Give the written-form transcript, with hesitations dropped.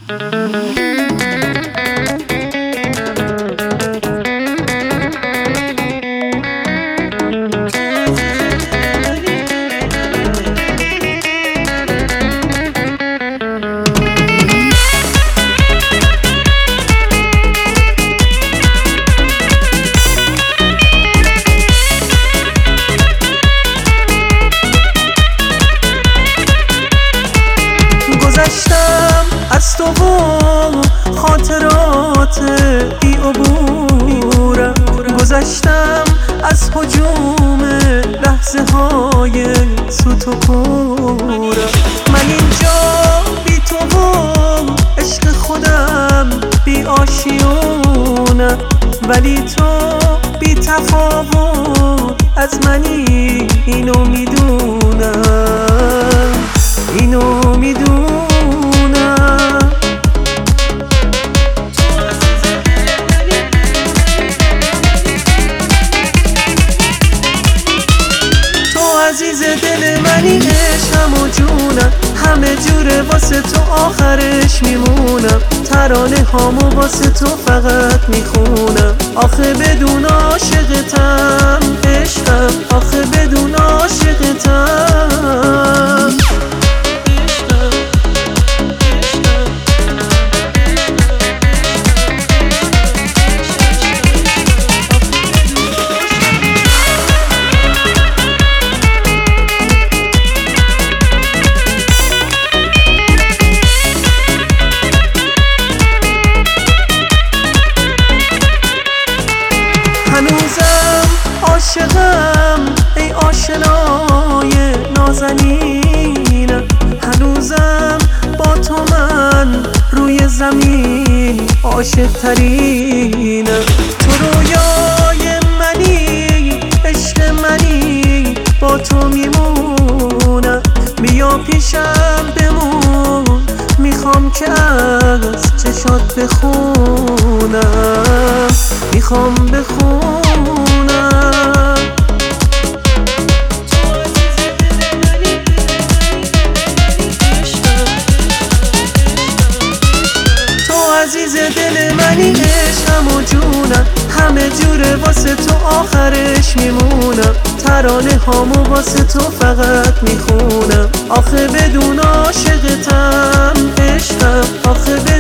گذشتم از تو و خاطرات بی عبورم، گذشتم از هجوم لحظه های سوت و کورم. من اینجا بی تو و عشق خودم بی آشیونم، ولی تو بی تفاوت از منی، اینو میدونم، اینو میدونم. عزیز دل منی، عشقم و جونم، همه جوره واسه تو آخرش میمونم. ترانه هامو واسه تو فقط میخونم. آخه بدون عاشقتم عشقم، آخه بدون عاشقتم. هنوزم عاشقم ای آشنای نازنینم، هنوزم با تو من روی زمین عاشق ترینم. تو رویای منی، عشق منی، با تو میمونم. بیا پیشم بمون، میخوام که از چشات بخونم، میخوام بخونم. تو عزیز دل منی، عشقم و جونم، همه جوره واسه تو آخرش میمونم. ترانه هامو واسه تو فقط میخونم. آخه بدون عاشقتم عشقم، آخه